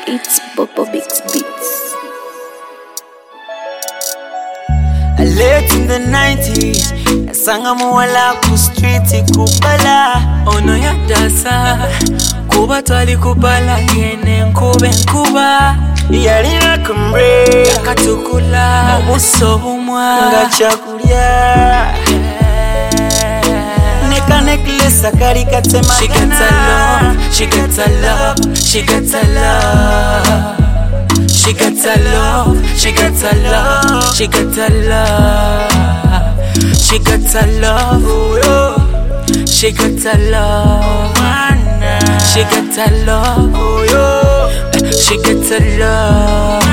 It's Popo Bix Beats. Late in the 90s, nasanga muwala ku street kubala. Ono ya dasa, kuba twali kubala yene nkube nkuba. Yalina kumbre, yakatukula, obuso bumwa nga chakulya. Neka necklace akali katema. She gets a love, she gets a love, she gets a love. She gets a love, she gets a love, she gets a love. She gets a love, she gets a love. She gets a love, she gets a love.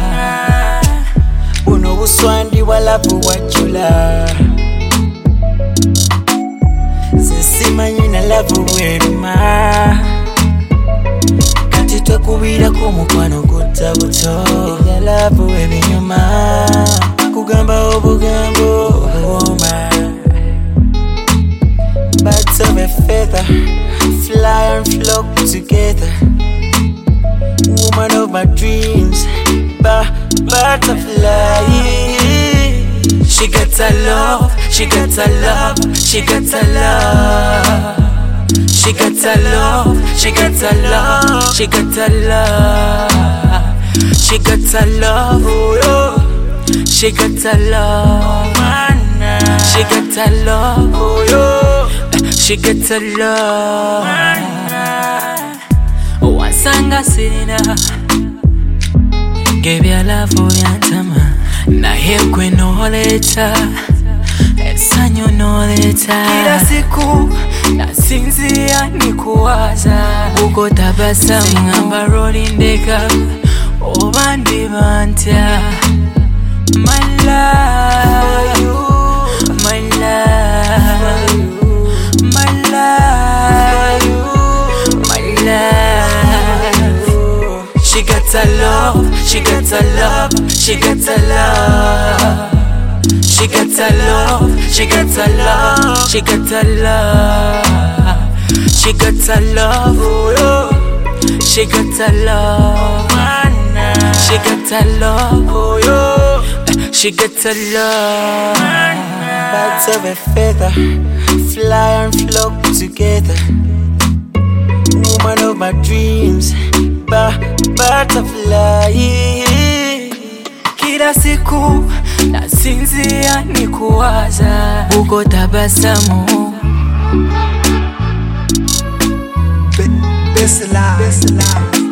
Uno buswandi walabu wachula. Sesimanyi na labu wema. Kati twekubira ku mukwano gutta buto. Ya labu ebinyuma. Kugamba obugambo obuwoma. Birds of a feather fly and flock together. Woman of my dreams, butterfly. She gets a love, she gets a love, she gets a love. She gets a love, she gets a love, she gets a love. She gets a love, she gets a love. She gets a love, she gets a love. Wasanga sirina, gebya love yantama. Na hekwe noleta, esanyo noleta. Kila siku nasinzia nikuwaza. Uko tabasamu ngamba rolling ndeka, obandi bantya. My love, my love, my love, my love. She gets a love, she gets a love, she gets a love. She gets a love, she gets a love, she gets a love. She gets a love, she gets a love. She gets a love, she gets a love. Birds of a feather fly and flock together. Woman of my dreams, butterfly. Kila siku nasinzia nikuwaza. Uko tabasamu. Best alive.